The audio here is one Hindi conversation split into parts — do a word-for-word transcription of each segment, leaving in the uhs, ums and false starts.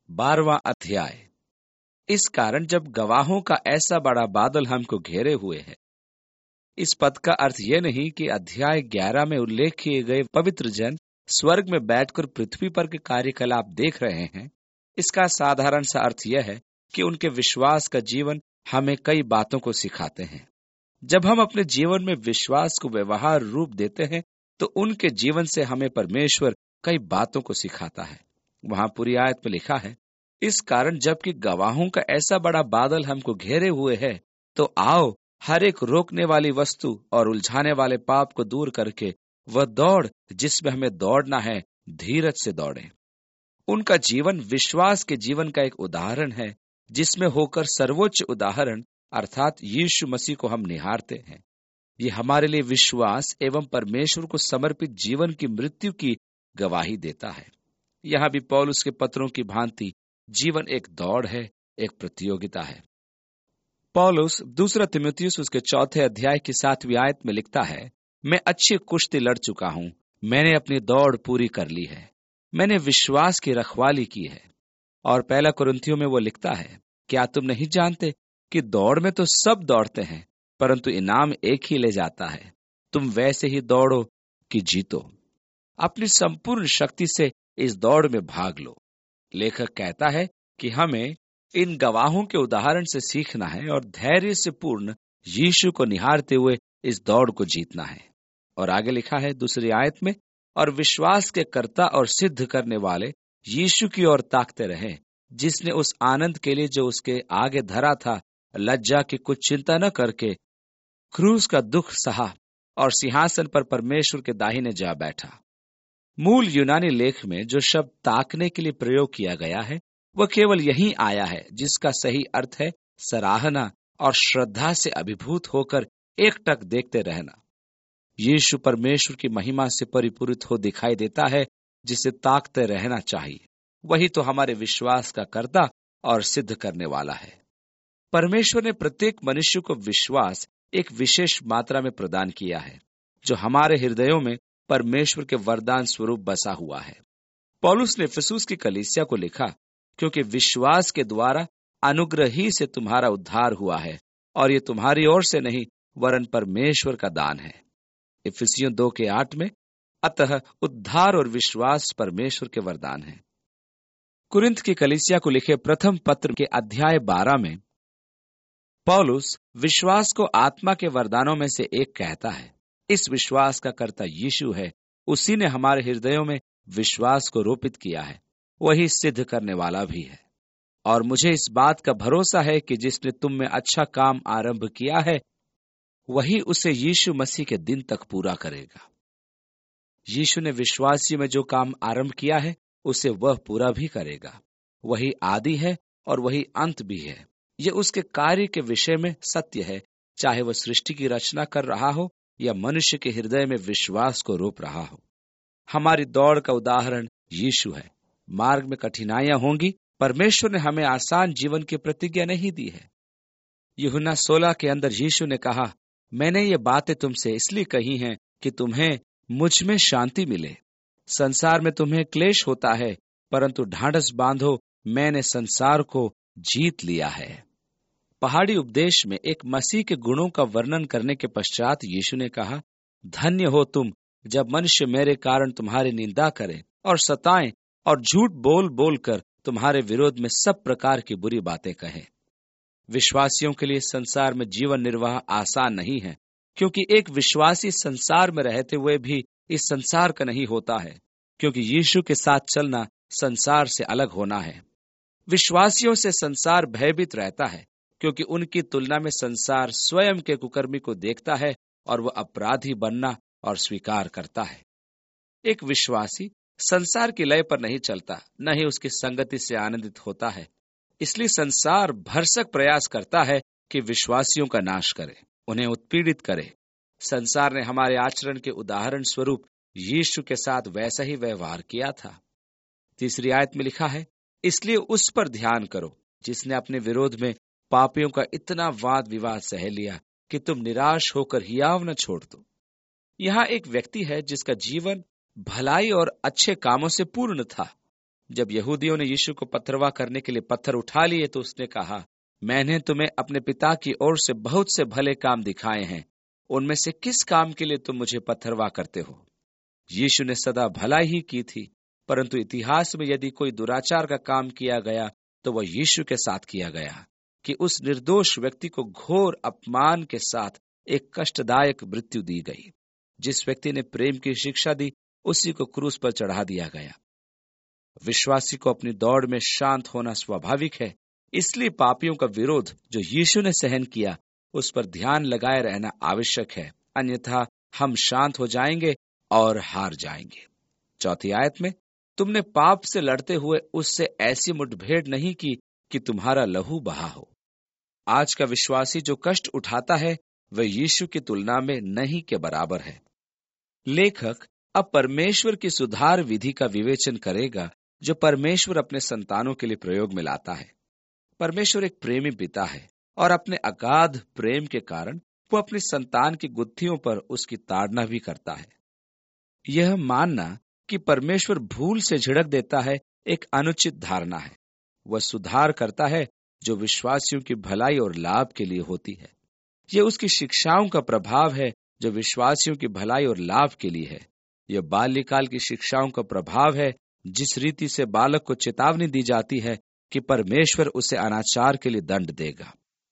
बारहवां अध्याय। इस कारण जब गवाहों का ऐसा बड़ा बादल हमको घेरे हुए है। इस पद का अर्थ यह नहीं कि अध्याय ग्यारह में उल्लेख किए गए पवित्र जन स्वर्ग में बैठकर पृथ्वी पर के कार्यकलाप देख रहे हैं। इसका साधारण सा अर्थ यह है कि उनके विश्वास का जीवन हमें कई बातों को सिखाते हैं। जब हम अपने जीवन में विश्वास को व्यवहार रूप देते हैं तो उनके जीवन से हमें परमेश्वर कई बातों को सिखाता है। वहां पूरी आयत में लिखा है, इस कारण जबकि गवाहों का ऐसा बड़ा बादल हमको घेरे हुए है, तो आओ हर एक रोकने वाली वस्तु और उलझाने वाले पाप को दूर करके वह दौड़ जिसमें हमें दौड़ना है, धीरज से दौड़े। उनका जीवन विश्वास के जीवन का एक उदाहरण है, जिसमें होकर सर्वोच्च उदाहरण अर्थात यीशु मसीह को हम निहारते हैं। ये हमारे लिए विश्वास एवं परमेश्वर को समर्पित जीवन की मृत्यु की गवाही देता है। यहाँ भी पौलुस के पत्रों की भांति जीवन एक दौड़ है, एक प्रतियोगिता है। पौलुस दूसरा तिमुथियुस उसके चौथे अध्याय की सातवीं आयत में लिखता है, मैं अच्छी कुश्ती लड़ चुका हूं, मैंने अपनी दौड़ पूरी कर ली है, मैंने विश्वास की रखवाली की है। और पहला कुरिन्थियों में वो लिखता है, क्या तुम नहीं जानते कि दौड़ में तो सब दौड़ते हैं, परंतु इनाम एक ही ले जाता है। तुम वैसे ही दौड़ो कि जीतो। अपनी संपूर्ण शक्ति से इस दौड़ में भाग लो। लेखक कहता है कि हमें इन गवाहों के उदाहरण से सीखना है और धैर्य से पूर्ण यीशु को निहारते हुए इस दौड़ को जीतना है। और आगे लिखा है दूसरी आयत में, और विश्वास के कर्ता और सिद्ध करने वाले यीशु की ओर ताकते रहे, जिसने उस आनंद के लिए जो उसके आगे धरा था, लज्जा की कुछ चिंता न करके क्रूस का दुख सहा और सिंहासन पर परमेश्वर के दाहिने जा बैठा। मूल यूनानी लेख में जो शब्द ताकने के लिए प्रयोग किया गया है, वह केवल यही आया है, जिसका सही अर्थ है सराहना और श्रद्धा से अभिभूत होकर एकटक देखते रहना। यीशु परमेश्वर की महिमा से परिपूरित हो दिखाई देता है, जिसे ताकते रहना चाहिए। वही तो हमारे विश्वास का कर्ता और सिद्ध करने वाला है। परमेश्वर ने प्रत्येक मनुष्य को विश्वास एक विशेष मात्रा में प्रदान किया है, जो हमारे हृदयों में परमेश्वर के वरदान स्वरूप बसा हुआ है। पौलुस ने इफिसुस की कलीसिया को लिखा, क्योंकि विश्वास के द्वारा अनुग्रह ही से तुम्हारा उद्धार हुआ है, और ये तुम्हारी ओर से नहीं वरन परमेश्वर का दान है। इफिसियों दो के आठ में, अतः उद्धार और विश्वास परमेश्वर के वरदान है। कुरिन्थ की कलीसिया को लिखे प्रथम पत्र के अध्याय बारह में पौलुस विश्वास को आत्मा के वरदानों में से एक कहता है। इस विश्वास का कर्ता यीशु है, उसी ने हमारे हृदयों में विश्वास को रोपित किया है, वही सिद्ध करने वाला भी है। और मुझे इस बात का भरोसा है कि जिसने तुम में अच्छा काम आरंभ किया है, वही उसे यीशु मसीह के दिन तक पूरा करेगा। यीशु ने विश्वासियों में जो काम आरंभ किया है, उसे वह पूरा भी करेगा। वही आदि है और वही अंत भी है। यह उसके कार्य के विषय में सत्य है, चाहे वह सृष्टि की रचना कर रहा हो या मनुष्य के हृदय में विश्वास को रोप रहा हो। हमारी दौड़ का उदाहरण यीशु है। मार्ग में कठिनाइयां होंगी। परमेश्वर ने हमें आसान जीवन की प्रतिज्ञा नहीं दी है। यूहन्ना सोलह के अंदर यीशु ने कहा, मैंने ये बातें तुमसे इसलिए कही हैं कि तुम्हें मुझ में शांति मिले। संसार में तुम्हें क्लेश होता है, परंतु ढांढस बांधो, मैंने संसार को जीत लिया है। पहाड़ी उपदेश में एक मसीह के गुणों का वर्णन करने के पश्चात यीशु ने कहा, धन्य हो तुम जब मनुष्य मेरे कारण तुम्हारी निंदा करें और सताएं और झूठ बोल बोल कर तुम्हारे विरोध में सब प्रकार की बुरी बातें कहें। विश्वासियों के लिए संसार में जीवन निर्वाह आसान नहीं है, क्योंकि एक विश्वासी संसार में रहते हुए भी इस संसार का नहीं होता है, क्योंकि यीशु के साथ चलना संसार से अलग होना है। विश्वासियों से संसार भयभीत रहता है, क्योंकि उनकी तुलना में संसार स्वयं के कुकर्मी को देखता है और वह अपराधी बनना और स्वीकार करता है। एक विश्वासी संसार की लय पर नहीं चलता, न ही उसकी संगति से आनंदित होता है। इसलिए संसार भरसक प्रयास करता है कि विश्वासियों का नाश करे, उन्हें उत्पीड़ित करे। संसार ने हमारे आचरण के उदाहरण स्वरूप यीशु के साथ वैसा ही व्यवहार किया था। तीसरी आयत में लिखा है, इसलिए उस पर ध्यान करो जिसने अपने विरोध में पापियों का इतना वाद विवाद सह लिया कि तुम निराश होकर हियाव न छोड़ दो। यहाँ एक व्यक्ति है जिसका जीवन भलाई और अच्छे कामों से पूर्ण था। जब यहूदियों ने यीशु को पथरवाह करने के लिए पत्थर उठा लिए तो उसने कहा, मैंने तुम्हें अपने पिता की ओर से बहुत से भले काम दिखाए हैं, उनमें से किस काम के लिए तुम मुझे पत्थरवाह करते हो? यीशु ने सदा भलाई ही की थी, परंतु इतिहास में यदि कोई दुराचार का काम किया गया तो वह यीशु के साथ किया गया कि उस निर्दोष व्यक्ति को घोर अपमान के साथ एक कष्टदायक मृत्यु दी गई। जिस व्यक्ति ने प्रेम की शिक्षा दी, उसी को क्रूस पर चढ़ा दिया गया। विश्वासी को अपनी दौड़ में शांत होना स्वाभाविक है, इसलिए पापियों का विरोध जो यीशु ने सहन किया, उस पर ध्यान लगाए रहना आवश्यक है, अन्यथा हम शांत हो जाएंगे और हार जाएंगे। चौथी आयत में, तुमने पाप से लड़ते हुए उससे ऐसी मुठभेड़ नहीं की कि तुम्हारा लहू बहा हो। आज का विश्वासी जो कष्ट उठाता है वह यीशु की तुलना में नहीं के बराबर है। लेखक अब परमेश्वर की सुधार विधि का विवेचन करेगा जो परमेश्वर अपने संतानों के लिए प्रयोग में लाता है। परमेश्वर एक प्रेमी पिता है और अपने अगाध प्रेम के कारण वो अपनी संतान की गुत्थियों पर उसकी ताड़ना भी करता है। यह मानना कि परमेश्वर भूल से झिड़क देता है एक अनुचित धारणा है। वह सुधार करता है जो विश्वासियों की भलाई और लाभ के लिए होती है। यह उसकी शिक्षाओं का प्रभाव है जो विश्वासियों की भलाई और लाभ के लिए है। यह बाल्यकाल की शिक्षाओं का प्रभाव है, जिस रीति से बालक को चेतावनी दी जाती है कि परमेश्वर उसे अनाचार के लिए दंड देगा।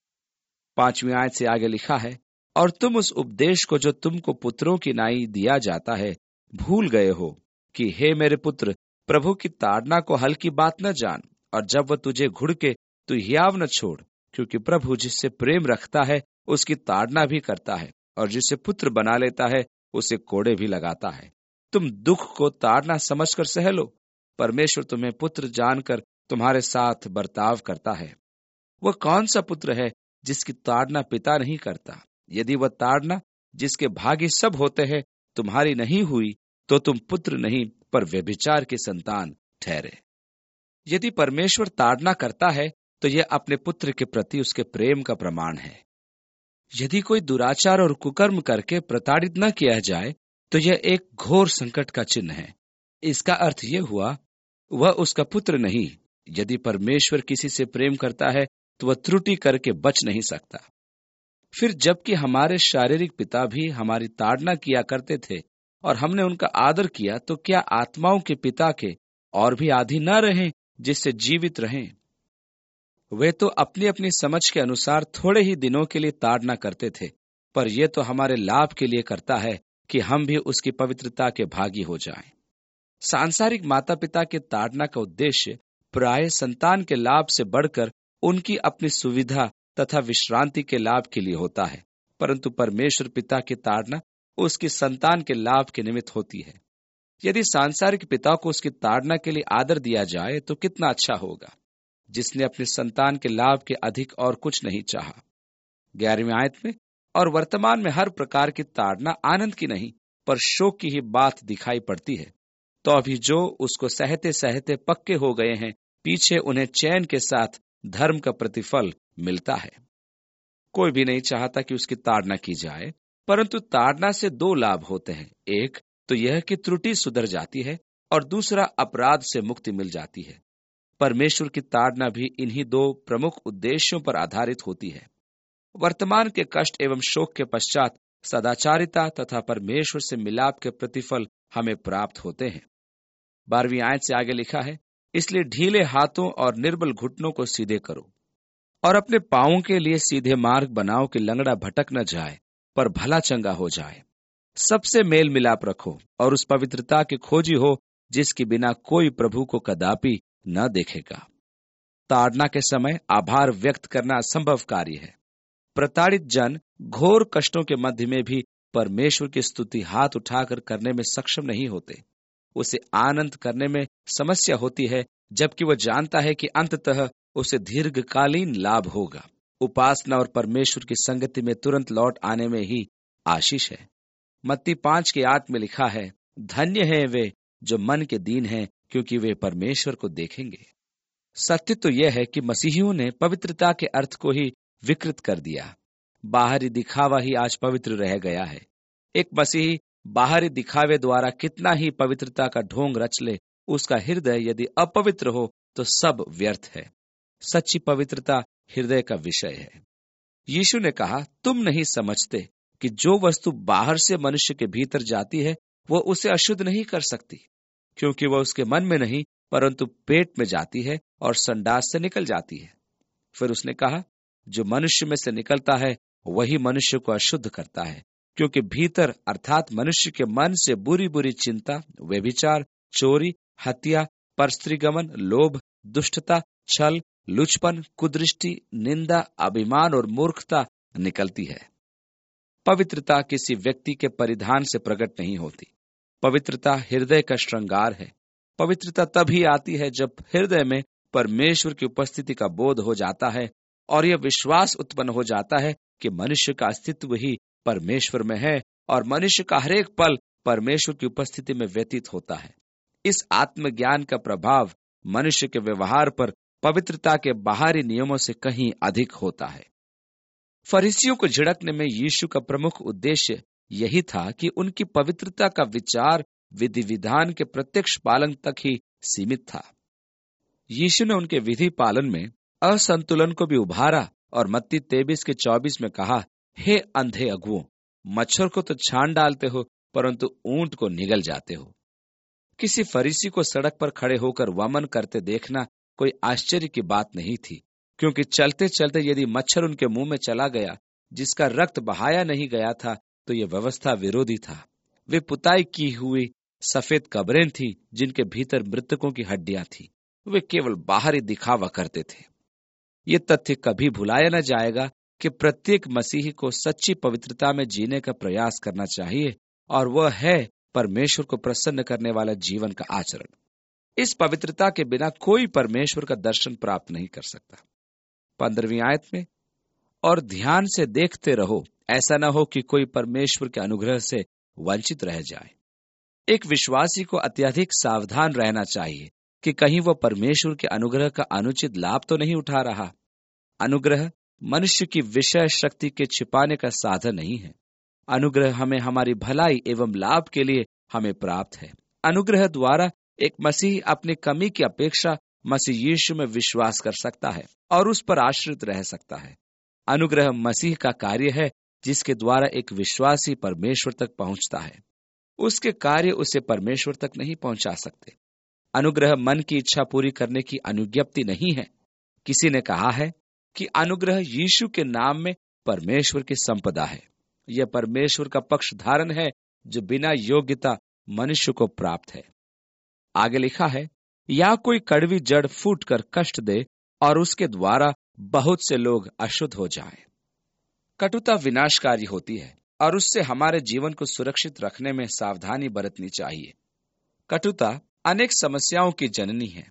पांचवी आयत से आगे लिखा है, और तुम उस उपदेश को जो तुमको पुत्रों की नाई दिया जाता है भूल गए हो कि हे मेरे पुत्र, प्रभु की ताड़ना को हल्की बात न जान, और जब वह तुझे घुड़के तू हियाव न छोड़, क्योंकि प्रभु जिससे प्रेम रखता है उसकी ताड़ना भी करता है, और जिसे पुत्र बना लेता है उसे कोड़े भी लगाता है। तुम दुख को ताड़ना समझकर सह लो, परमेश्वर तुम्हें पुत्र जानकर तुम्हारे साथ बर्ताव करता है। वह कौन सा पुत्र है जिसकी ताड़ना पिता नहीं करता? यदि वह ताड़ना जिसके भागी सब होते हैं तुम्हारी नहीं हुई, तो तुम पुत्र नहीं पर व्यभिचार की संतान ठहरे। यदि परमेश्वर ताड़ना करता है तो यह अपने पुत्र के प्रति उसके प्रेम का प्रमाण है। यदि कोई दुराचार और कुकर्म करके प्रताड़ित न किया जाए तो यह एक घोर संकट का चिन्ह है। इसका अर्थ यह हुआ वह उसका पुत्र नहीं। यदि परमेश्वर किसी से प्रेम करता है तो वह त्रुटि करके बच नहीं सकता। फिर जबकि हमारे शारीरिक पिता भी हमारी ताड़ना किया करते थे और हमने उनका आदर किया, तो क्या आत्माओं के पिता के और भी आदि न रहें जिससे जीवित रहें? वे तो अपनी अपनी समझ के अनुसार थोड़े ही दिनों के लिए ताड़ना करते थे, पर यह तो हमारे लाभ के लिए करता है कि हम भी उसकी पवित्रता के भागी हो जाएं। सांसारिक माता पिता के ताड़ना का उद्देश्य प्राय संतान के लाभ से बढ़कर उनकी अपनी सुविधा तथा विश्रांति के लाभ के लिए होता है, परंतु परमेश्वर पिता की ताड़ना उसकी संतान के लाभ के निमित्त होती है। यदि सांसारिक पिता को उसकी ताड़ना के लिए आदर दिया जाए तो कितना अच्छा होगा, जिसने अपनी संतान के लाभ के अधिक और कुछ नहीं चाहा। ग्यारहवीं आयत में, और वर्तमान में हर प्रकार की ताड़ना आनंद की नहीं पर शोक की ही बात दिखाई पड़ती है, तो अभी जो उसको सहते सहते पक्के हो गए हैं, पीछे उन्हें चैन के साथ धर्म का प्रतिफल मिलता है। कोई भी नहीं चाहता कि उसकी ताड़ना की जाए, परंतु ताड़ना से दो लाभ होते हैं। एक तो यह कि त्रुटि सुधर जाती है और दूसरा अपराध से मुक्ति मिल जाती है। परमेश्वर की ताड़ना भी इन्हीं दो प्रमुख उद्देश्यों पर आधारित होती है। वर्तमान के कष्ट एवं शोक के पश्चात सदाचारिता तथा परमेश्वर से मिलाप के प्रतिफल हमें प्राप्त होते हैं। बारहवीं आयत से आगे लिखा है, इसलिए ढीले हाथों और निर्बल घुटनों को सीधे करो और अपने पांवों के लिए सीधे मार्ग बनाओ कि लंगड़ा भटक न जाए पर भला चंगा हो जाए। सबसे मेल मिलाप रखो और उस पवित्रता के खोजी हो जिसके बिना कोई प्रभु को कदापि न देखेगा। ताड़ना के समय आभार व्यक्त करना असंभव कार्य है। प्रताड़ित जन घोर कष्टों के मध्य में भी परमेश्वर की स्तुति हाथ उठाकर करने में सक्षम नहीं होते। उसे आनंद करने में समस्या होती है, जबकि वह जानता है कि अंततः उसे दीर्घकालीन लाभ होगा। उपासना और परमेश्वर की संगति में तुरंत लौट आने में ही आशीष है। मत्ती पांच के आठ में लिखा है, धन्य है वे जो मन के दीन हैं, क्योंकि वे परमेश्वर को देखेंगे। सत्य तो यह है कि मसीहियों ने पवित्रता के अर्थ को ही विकृत कर दिया। बाहरी दिखावा ही आज पवित्र रह गया है। एक मसीही बाहरी दिखावे द्वारा कितना ही पवित्रता का ढोंग रच ले, उसका हृदय यदि अपवित्र हो तो सब व्यर्थ है। सच्ची पवित्रता हृदय का विषय है। यीशु ने कहा, तुम नहीं समझते कि जो वस्तु बाहर से मनुष्य के भीतर जाती है वो उसे अशुद्ध नहीं कर सकती, क्योंकि वह उसके मन में नहीं परंतु पेट में जाती है और संडास से निकल जाती है। फिर उसने कहा, जो मनुष्य में से निकलता है वही मनुष्य को अशुद्ध करता है, क्योंकि भीतर अर्थात मनुष्य के मन से बुरी बुरी चिंता, व्यभिचार, चोरी, हत्या, परस्त्रीगमन, लोभ, दुष्टता, छल, लुचपन, कुदृष्टि, निंदा, अभिमान और मूर्खता निकलती है। पवित्रता किसी व्यक्ति के परिधान से प्रकट नहीं होती। पवित्रता हृदय का श्रृंगार है। पवित्रता तभी आती है जब हृदय में परमेश्वर की उपस्थिति का बोध हो जाता है और यह विश्वास उत्पन्न हो जाता है कि मनुष्य का अस्तित्व ही परमेश्वर में है और मनुष्य का हरेक पल परमेश्वर की उपस्थिति में व्यतीत होता है। इस आत्मज्ञान का प्रभाव मनुष्य के व्यवहार पर पवित्रता के बाहरी नियमों से कहीं अधिक होता है। फरीसियों को झिड़कने में यीशु का प्रमुख उद्देश्य यही था कि उनकी पवित्रता का विचार विधि विधान के प्रत्यक्ष पालन तक ही सीमित था। यीशु ने उनके विधि पालन में असंतुलन को भी उभारा और मत्ती तेईस के चौबीस में कहा, हे अंधे अगुओं, मच्छर को तो छान डालते हो परंतु ऊंट को निगल जाते हो। किसी फरीसी को सड़क पर खड़े होकर वमन करते देखना कोई आश्चर्य की बात नहीं थी, क्योंकि चलते चलते यदि मच्छर उनके मुंह में चला गया जिसका रक्त बहाया नहीं गया था तो यह व्यवस्था विरोधी था। वे पुताई की हुई सफेद कब्रें थी जिनके भीतर मृतकों की हड्डियां थी। वे केवल बाहरी दिखावा करते थे। ये तथ्य कभी भुलाया न जाएगा कि प्रत्येक मसीही को सच्ची पवित्रता में जीने का प्रयास करना चाहिए, और वह है परमेश्वर को प्रसन्न करने वाला जीवन का आचरण। इस पवित्रता के बिना कोई परमेश्वर का दर्शन प्राप्त नहीं कर सकता। पंद्रहवीं आयत में, और ध्यान से देखते रहो, ऐसा न हो कि कोई परमेश्वर के अनुग्रह से वंचित रह जाए। एक विश्वासी को अत्यधिक सावधान रहना चाहिए कि कहीं वह परमेश्वर के अनुग्रह का अनुचित लाभ तो नहीं उठा रहा। अनुग्रह मनुष्य की विषय शक्ति के छिपाने का साधन नहीं है। अनुग्रह हमें हमारी भलाई एवं लाभ के लिए हमें प्राप्त है। अनुग्रह द्वारा एक मसीही अपनी कमी की अपेक्षा मसीह यीशु में विश्वास कर सकता है और उस पर आश्रित रह सकता है। अनुग्रह मसीह का कार्य है जिसके द्वारा एक विश्वासी परमेश्वर तक पहुंचता है। उसके कार्य उसे परमेश्वर तक नहीं पहुंचा सकते। अनुग्रह मन की इच्छा पूरी करने की अनुज्ञप्ति नहीं है। किसी ने कहा है कि अनुग्रह यीशु के नाम में परमेश्वर की संपदा है। यह परमेश्वर का पक्ष धारण है जो बिना योग्यता मनुष्य को प्राप्त है। आगे लिखा है, या कोई कड़वी जड़ फूट कर कष्ट दे और उसके द्वारा बहुत से लोग अशुद्ध हो जाएं। कटुता विनाशकारी होती है और उससे हमारे जीवन को सुरक्षित रखने में सावधानी बरतनी चाहिए। कटुता अनेक समस्याओं की जननी है।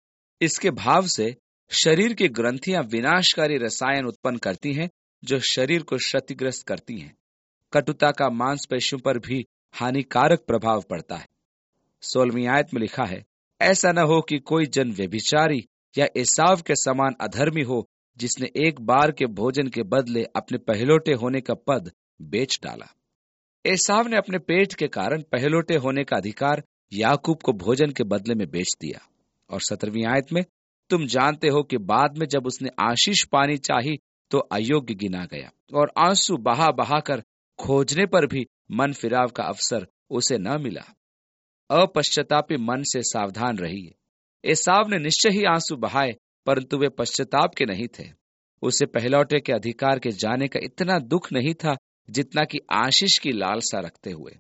इसके भाव से शरीर की ग्रंथियां विनाशकारी रसायन उत्पन्न करती हैं जो शरीर को क्षतिग्रस्त करती हैं। कटुता का मांसपेशियों पर भी हानिकारक प्रभाव पड़ता है। सोलहवीं आयत में लिखा है, ऐसा न हो कि कोई जन व्यभिचारी या एसाव के समान अधर्मी हो, जिसने एक बार के भोजन के बदले अपने पहलोटे होने का पद बेच डाला। एसाव ने अपने पेट के कारण पहलोटे होने का अधिकार याकूब को भोजन के बदले में बेच दिया। और सत्रहवीं आयत में, तुम जानते हो कि बाद में जब उसने आशीष पानी चाही तो अयोग्य गिना गया और आंसू बहा बहा कर खोजने पर भी मन फिराव का अवसर उसे न मिला। अपश्चातापी मन से सावधान रहिए। एसाव ने निश्चय ही आंसू बहाए, परंतु वे पश्चाताप के नहीं थे। उसे पहलौटे के अधिकार के जाने का इतना दुख नहीं था जितना कि आशीष की लालसा रखते हुए।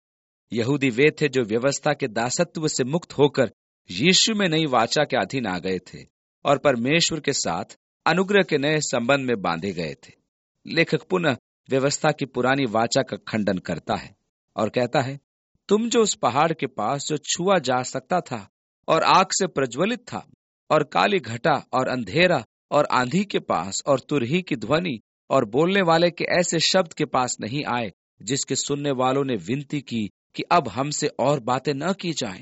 यहूदी वे थे जो व्यवस्था के दासत्व से मुक्त होकर यीशु में नई वाचा के अधीन आ गए थे और परमेश्वर के साथ अनुग्रह के नए संबंध में बांधे गए थे। लेखक पुनः व्यवस्था की पुरानी वाचा का खंडन करता है और कहता है, तुम जो उस पहाड़ के पास जो छुआ जा सकता था और आग से प्रज्वलित था और काली घटा और अंधेरा और आंधी के पास और तुरही की ध्वनि और बोलने वाले के ऐसे शब्द के पास नहीं आए, जिसके सुनने वालों ने विनती की कि अब हमसे और बातें न की जाएं,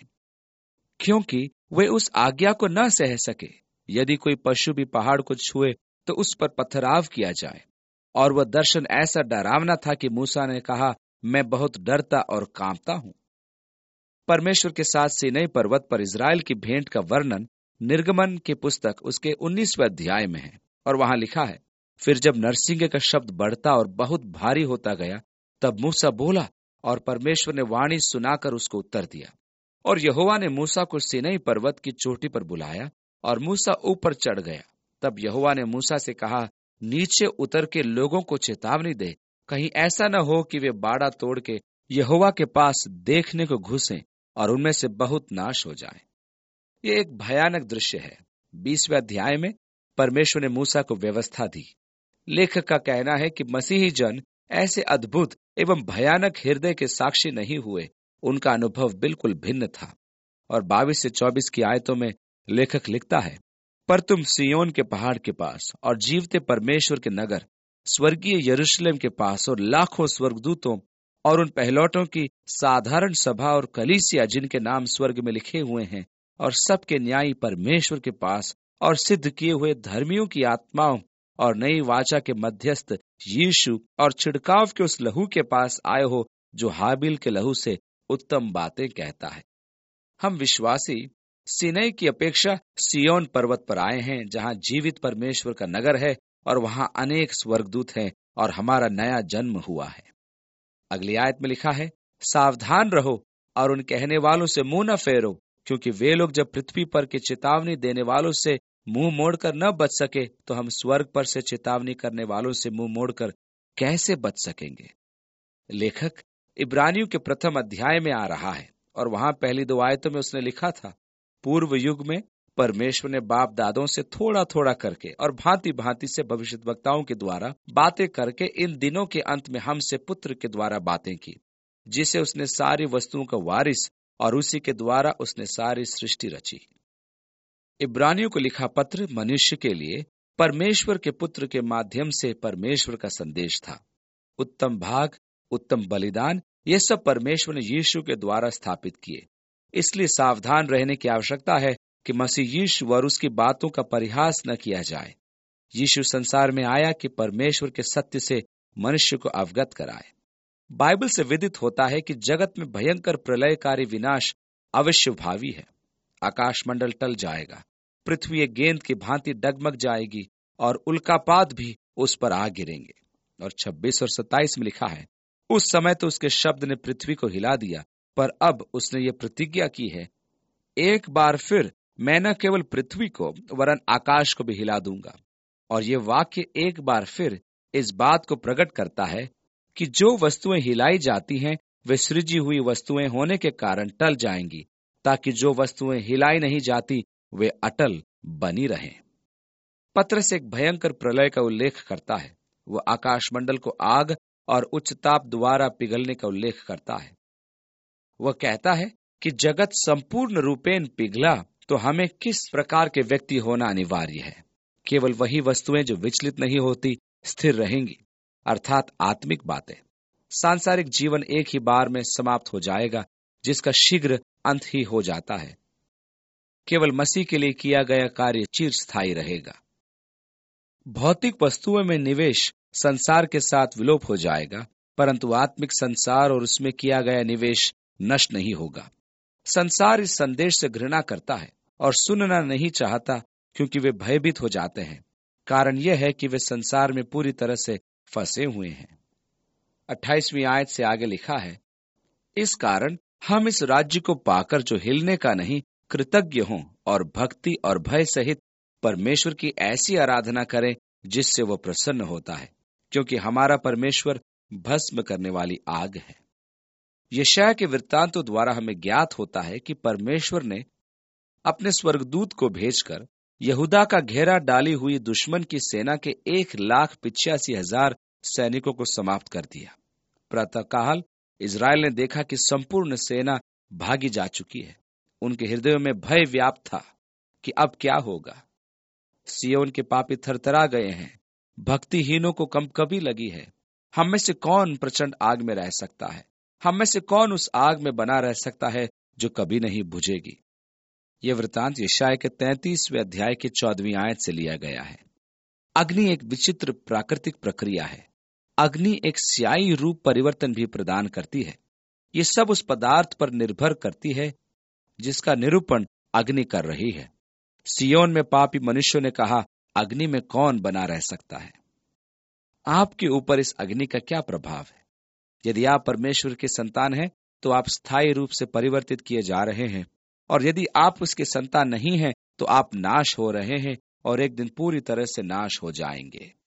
क्योंकि वे उस आज्ञा को न सह सके, यदि कोई पशु भी पहाड़ को छुए तो उस पर पथराव किया जाए। और वह दर्शन ऐसा डरावना था कि मूसा ने कहा, मैं बहुत डरता और कांपता हूं। परमेश्वर के साथ सीनै पर्वत पर इज़राइल की भेंट का वर्णन निर्गमन की पुस्तक उसके उन्नीसवें अध्याय में है। और वहां लिखा है, फिर जब नरसिंगे का शब्द बढ़ता और बहुत भारी होता गया, तब मूसा बोला और परमेश्वर ने वाणी सुनाकर उसको उत्तर दिया। और यहोवा ने मूसा को सीनै पर्वत की चोटी पर बुलाया और मूसा ऊपर चढ़ गया। तब यहोवा ने मूसा से कहा, नीचे उतर के लोगों को चेतावनी दे, कहीं ऐसा न हो कि वे बाड़ा तोड़ के यहोवा के पास देखने को घुसें और उनमें से बहुत नाश हो जाए। ये एक भयानक दृश्य है। बीसवें अध्याय में परमेश्वर ने मूसा को व्यवस्था दी। लेखक का कहना है कि मसीही जन ऐसे अद्भुत एवं भयानक हृदय के साक्षी नहीं हुए, उनका अनुभव बिल्कुल भिन्न था। और बाईस से चौबीस की आयतों में लेखक लिखता है, पर तुम सिय्योन के पहाड़ के पास और जीवते परमेश्वर के नगर स्वर्गीय यरूशलेम के पास और लाखों स्वर्गदूतों और उन पहलौठों की साधारण सभा और कलीसिया जिनके नाम स्वर्ग में लिखे हुए हैं और सबके न्यायी परमेश्वर के पास और सिद्ध किए हुए धर्मियों की आत्माओं और नई वाचा के मध्यस्थ यीशु और छिड़काव के उस लहू के पास आए हो जो हाबिल के लहू से उत्तम बातें कहता है। हम विश्वासी सीनै की अपेक्षा सिय्योन पर्वत पर आए हैं, जहां जीवित परमेश्वर का नगर है और वहां अनेक स्वर्गदूत हैं और हमारा नया जन्म हुआ है। अगली आयत में लिखा है, सावधान रहो और उन कहने वालों से मुंह न फेरो, क्योंकि वे लोग जब पृथ्वी पर के चेतावनी देने वालों से मुंह मोड़कर न बच सके, तो हम स्वर्ग पर से चेतावनी करने वालों से मुंह मोड़कर कैसे बच सकेंगे। लेखक इब्रानियों के प्रथम अध्याय में आ रहा है और वहां पहली दो आयतों में उसने लिखा था, पूर्व युग में परमेश्वर ने बाप दादों से थोड़ा थोड़ा करके और भांति भांति से भविष्यद्वक्ताओं के द्वारा बातें करके इन दिनों के अंत में हमसे पुत्र के द्वारा बातें की, जिसे उसने सारी वस्तुओं का वारिस और उसी के द्वारा उसने सारी सृष्टि रची। इब्रानियों को लिखा पत्र मनुष्य के लिए परमेश्वर के पुत्र के माध्यम से परमेश्वर का संदेश था। उत्तम भाग, उत्तम बलिदान, ये सब परमेश्वर ने यीशु के द्वारा स्थापित किए। इसलिए सावधान रहने की आवश्यकता है कि मसीह यीशु और उसकी बातों का परिहास न किया जाए। यीशु संसार में आया कि परमेश्वर के सत्य से मनुष्य को अवगत कराए। बाइबल से विदित होता है कि जगत में भयंकर प्रलयकारी विनाश अवश्य भावी है। आकाश मंडल टल जाएगा, पृथ्वी एक गेंद की भांति डगमग जाएगी और उल्कापात भी उस पर आ गिरेंगे। और छब्बीस और सत्ताईस में लिखा है, उस समय तो उसके शब्द ने पृथ्वी को हिला दिया, पर अब उसने ये प्रतिज्ञा की है, एक बार फिर मैं न केवल पृथ्वी को वरन आकाश को भी हिला दूंगा। और ये वाक्य एक बार फिर इस बात को प्रकट करता है कि जो वस्तुएं हिलाई जाती हैं वे सृजी हुई वस्तुएं होने के कारण टल जाएंगी, ताकि जो वस्तुएं हिलाई नहीं जाती वे अटल बनी रहें। पत्रस एक भयंकर प्रलय का उल्लेख करता है। वह आकाशमंडल को आग और उच्च ताप द्वारा पिघलने का उल्लेख करता है। वह कहता है कि जगत संपूर्ण रूपेण पिघला तो हमें किस प्रकार के व्यक्ति होना अनिवार्य है। केवल वही वस्तुएं जो विचलित नहीं होती स्थिर रहेंगी, अर्थात आत्मिक बातें। सांसारिक जीवन एक ही बार में समाप्त हो जाएगा, जिसका शीघ्र अंत ही हो जाता है। केवल मसीह के लिए किया गया कार्य चिरस्थायी रहेगा। भौतिक वस्तुओं में निवेश संसार के साथ विलोप हो जाएगा, परंतु आत्मिक संसार और उसमें किया गया निवेश नष्ट नहीं होगा। संसार इस संदेश से घृणा करता है और सुनना नहीं चाहता, क्योंकि वे भयभीत हो जाते हैं। कारण यह है कि वे संसार में पूरी तरह से फंसे हुए हैं। अट्ठाईसवीं आयत से आगे लिखा है, इस कारण हम इस राज्य को पाकर जो हिलने का नहीं कृतज्ञ हों और भक्ति और भय सहित परमेश्वर की ऐसी आराधना करें जिससे वह प्रसन्न होता है, क्योंकि हमारा परमेश्वर भस्म करने वाली आग है। यशायाह के वृत्तांतों द्वारा हमें ज्ञात होता है कि परमेश्वर ने अपने स्वर्गदूत को भेजकर यहूदा का घेरा डाली हुई दुश्मन की सेना के एक लाख पिचासी हजार सैनिकों को समाप्त कर दिया। प्रातःकाल इज़राइल ने देखा कि संपूर्ण सेना भागी जा चुकी है। उनके हृदयों में भय व्याप्त था कि अब क्या होगा। सिय्योन के पापी थरथरा गए हैं, भक्तिहीनों को कंपकपी लगी है। हम में से कौन प्रचंड आग में रह सकता है? हम में से कौन उस आग में बना रह सकता है जो कभी नहीं बुझेगी? यह वृतांत यशायाह के तैंतीसवें अध्याय के चौदहवीं आयत से लिया गया है। अग्नि एक विचित्र प्राकृतिक प्रक्रिया है। अग्नि एक स्याही रूप परिवर्तन भी प्रदान करती है। ये सब उस पदार्थ पर निर्भर करती है जिसका निरूपण अग्नि कर रही है। सियोन में पापी मनुष्यों ने कहा, अग्नि में कौन बना रह सकता है? आपके ऊपर इस अग्नि का क्या प्रभाव है? यदि आप परमेश्वर के संतान हैं, तो आप स्थायी रूप से परिवर्तित किए जा रहे हैं, और यदि आप उसके संतान नहीं हैं, तो आप नाश हो रहे हैं और एक दिन पूरी तरह से नाश हो जाएंगे।